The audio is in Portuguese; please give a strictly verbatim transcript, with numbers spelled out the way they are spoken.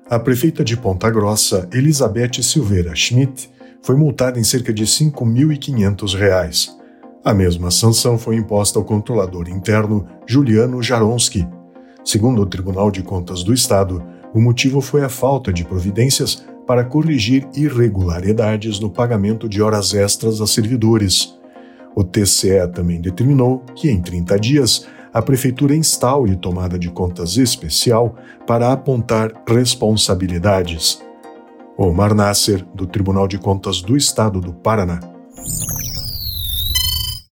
A prefeita de Ponta Grossa, Elizabeth Silveira Schmidt, foi multada em cerca de cinco mil e quinhentos reais. A mesma sanção foi imposta ao controlador interno Juliano Jaronski. Segundo o Tribunal de Contas do Estado, o motivo foi a falta de providências para corrigir irregularidades no pagamento de horas extras a servidores. O T C E também determinou que, em trinta dias, a Prefeitura instaure tomada de contas especial para apontar responsabilidades. Omar Nasser, do Tribunal de Contas do Estado do Paraná.